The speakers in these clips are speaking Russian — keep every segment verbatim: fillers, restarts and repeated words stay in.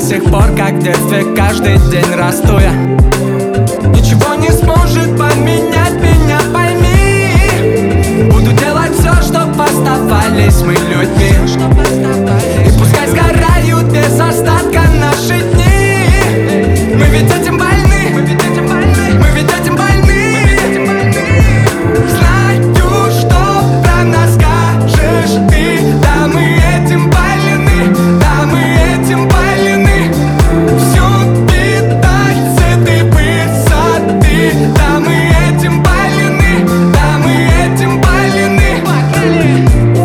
сих пор, как в детстве, каждый день расту я. Ничего не сможет поменять меня, пойми. Буду делать все, чтоб оставались мы людьми. И пускай сгорают без остатка наши дни. Мы ведь этим больны, мы ведь этим больны, мы ведь этим больны. Знаю, что про нас скажешь ты. Да, мы этим больны, да, мы этим больны. Всё питай с этой высоты. Да, мы этим больны, да, мы этим больны. Погнали!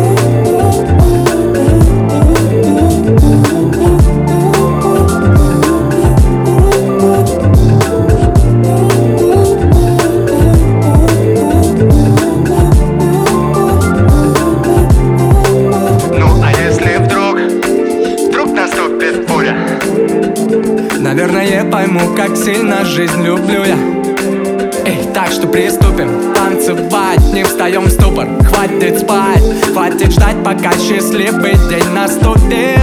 Наверное, пойму, как сильно жизнь люблю я. Эй, так что приступим танцевать, не встаем в ступор. Хватит спать, хватит ждать, пока счастливый день наступит.